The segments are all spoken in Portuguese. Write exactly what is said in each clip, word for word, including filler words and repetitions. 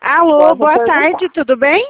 Alô, Agora vou boa perguntar. tarde, tudo bem?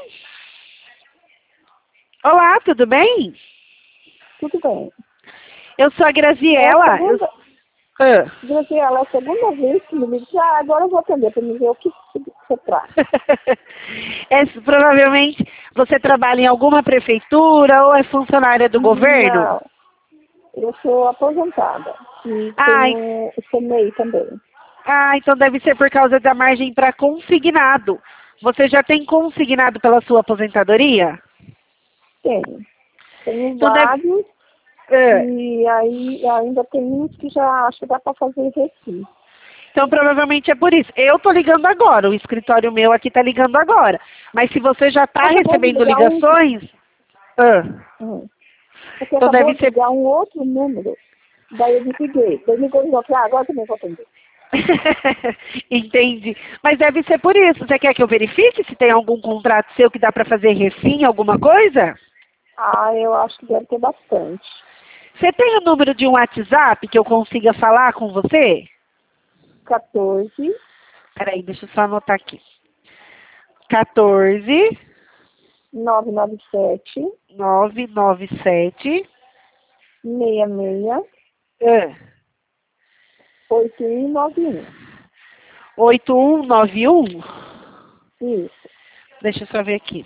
Olá, tudo bem? Tudo bem. Eu sou a É a Graziela. Eu... segunda, Ah. Graziela, é a segunda vez que me liga. Ah, agora eu vou atender para me ver o que você traz. É, provavelmente você trabalha em alguma prefeitura ou é funcionária do governo? Não, eu sou aposentada e Ah, en- tenho o C M E I também. ah, então deve ser por causa da margem para consignado. Você já tem consignado pela sua aposentadoria? Tenho. Tenho Então deve. vários Ah. e aí ainda tem uns que já acho que dá para fazer reci. Então, provavelmente é por isso. Eu tô ligando agora, o escritório meu aqui tá ligando agora. Mas se você já está Acabou de recebendo ligar um. ligações, ah, Hum, Você então acabou deve de ser. ligar um outro número. Daí eu desliguei. Daí ligou de novo. Ah, agora também vou atender. Entendi. Mas deve ser por isso. Você quer que eu verifique se tem algum contrato seu que dá para fazer refim, alguma coisa? Ah, eu acho que deve ter bastante. Você tem o número de um WhatsApp que eu consiga falar com você? quatorze, Peraí, deixa eu só anotar aqui. quatorze, nove nove sete, nove nove sete, seis seis, ah, oito um nove um. oito um nove um. Isso. Deixa eu só ver aqui.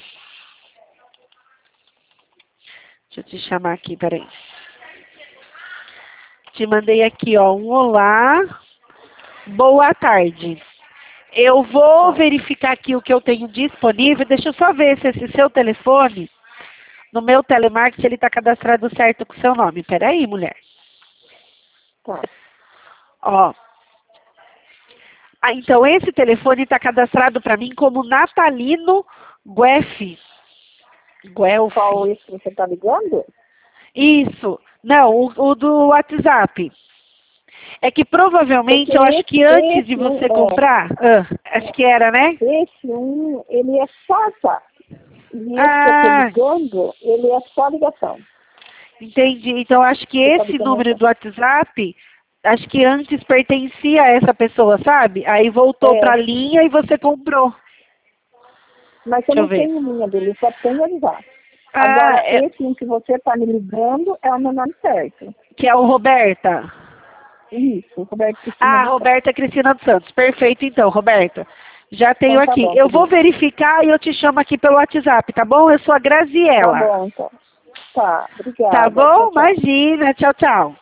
Deixa eu te chamar aqui, peraí. Te mandei aqui, ó, um olá, boa tarde. Eu vou Tá. verificar aqui o que eu tenho disponível. Deixa eu só ver se esse seu telefone, no meu telemarketing, ele está cadastrado certo com o seu nome. Peraí, mulher. Tá. Ó. Ah, então, esse telefone está cadastrado para mim como Natalino Guelfi. Guelfi. Qual esse que você tá ligando? Isso. Não, o, o do WhatsApp. É que Porque provavelmente, eu acho que esse, antes de esse um, você é, comprar, ah, acho que era, né? esse um, ele é só WhatsApp. E esse que eu tô Ah, ligando, ele é só ligação. entendi. Então, acho que Você tá esse ligando número essa? do WhatsApp, acho que antes pertencia a essa pessoa, sabe? Aí voltou para É, a linha e você comprou. mas eu Deixa eu não ver. tenho linha dele, só tenho avisar. Ah, Agora, é- esse um que você tá me ligando é o meu nome certo. que é o Roberta. Isso, Roberto Cristina Ah, do Santos. Roberta Cristina dos Santos. Perfeito, então, Roberta. Já tenho Então tá aqui. bom, Eu vou querido. verificar e eu te chamo aqui pelo WhatsApp, tá bom? Eu sou a Tá Graziela. bom, então. Tá, Tá obrigada. Tchau, bom? tchau. Imagina. Tchau, tchau.